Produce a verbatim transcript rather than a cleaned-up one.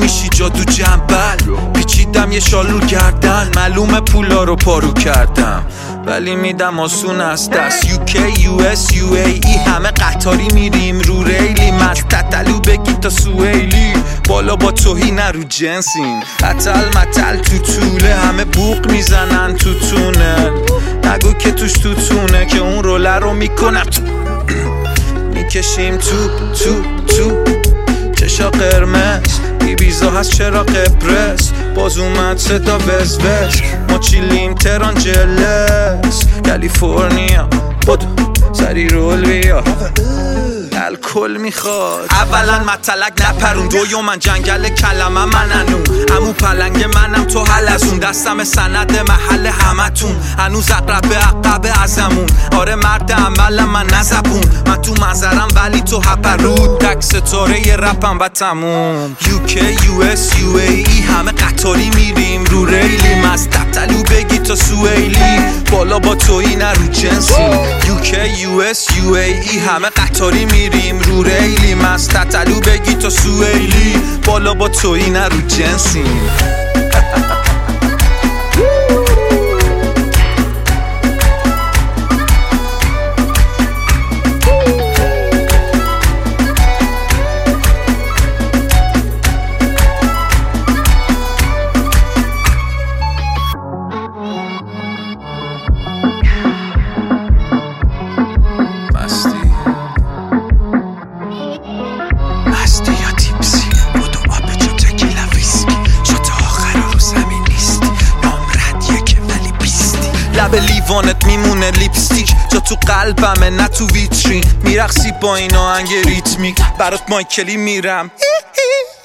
میشی جادو جنبل، پیچیدم یه شال رو گردن، معلومه پولا رو پارو کردم ولی میدم آسون از دست. یوکی یو اس یو ای ای همه قطاری میریم رو ریلی، مستطلو بگی تا سویلی، بالا با توهی نرو جنسین، قتل متل تو طوله، همه بوق میزنن تو تونل، نگو که توش تو تونه که اون روله رو میکنم تو میکشیم تو تو تو چشا قرمز، ایبیزا هست چرا قبرس، باز اومد صدا وز وز، ما چیلیم تران جلس، کالیفرنیا بدو سری رول بیا الکل میخواد. اولا مطلق نپرون، دویو من جنگل کلمه من انون، همون پلنگ منم تو حل از اون، دستم سند محل همتون، هنوز اقرب عقب ازمون، آره مرد عمل من نزبون، من تو منظرم ولی تو هپرود، تک ستاره ی رپم و تموم. یوکی یو اس یو ای ای همه قطاری میریم رو ریلی، مستطلو بگی تا سویلی، بالا با تویی نرو جنسی. یوکی یو اس یو ای ای همه قطاری میریم رو ریلی، مستطلو بگی تا سویلی، بالا با تویی نرو جنسی. لب لیوانت میمونه لیپستیک، جا تو قلبمه نه تو ویترین، میرقصی با این آهنگ ریتمیک، برات مایکلی میرم